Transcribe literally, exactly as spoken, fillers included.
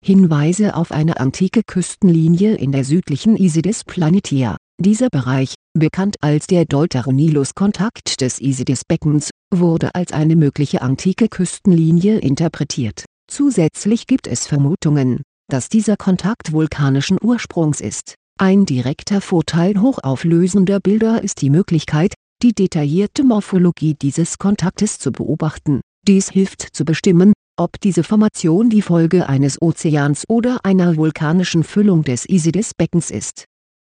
Hinweise auf eine antike Küstenlinie in der südlichen Isis Planitia. Dieser Bereich, bekannt als der Deuteronilus-Kontakt des Isis-Beckens, wurde als eine mögliche antike Küstenlinie interpretiert. Zusätzlich gibt es Vermutungen, dass dieser Kontakt vulkanischen Ursprungs ist. Ein direkter Vorteil hochauflösender Bilder ist die Möglichkeit, die detaillierte Morphologie dieses Kontaktes zu beobachten. Dies hilft zu bestimmen, ob diese Formation die Folge eines Ozeans oder einer vulkanischen Füllung des Isis-Beckens ist